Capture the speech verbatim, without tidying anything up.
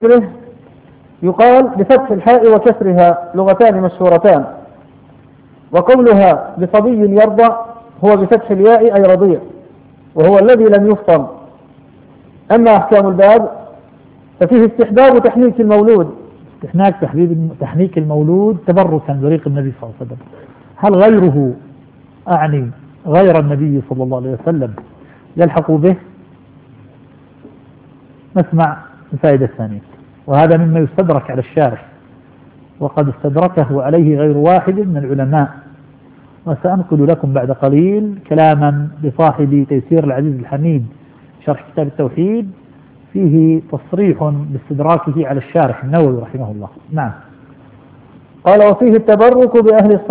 يقال بفتح الحاء وكسرها، لغتان مشهورتان. وقولها بصبي يرضع هو بفتح الياء أي رضيع، وهو الذي لم يفطم. أما أحكام الباب ففيه استحباب تحنيك المولود، استحناك تحنيك المولود تبركا بريق النبي صلى الله عليه وسلم. هل غيره، أعني غير النبي صلى الله عليه وسلم، يلحق به؟ نسمع الفائدة الثانية، وهذا مما يستدرك على الشارح، وقد استدركه عليه غير واحد من العلماء. وسأنقل لكم بعد قليل كلاما لصاحب تيسير العزيز الحميد شرح كتاب التوحيد فيه تصريح باستدراكه على الشارح النووي رحمه الله. نعم. قال: وفيه التبرك بأهل الصلاة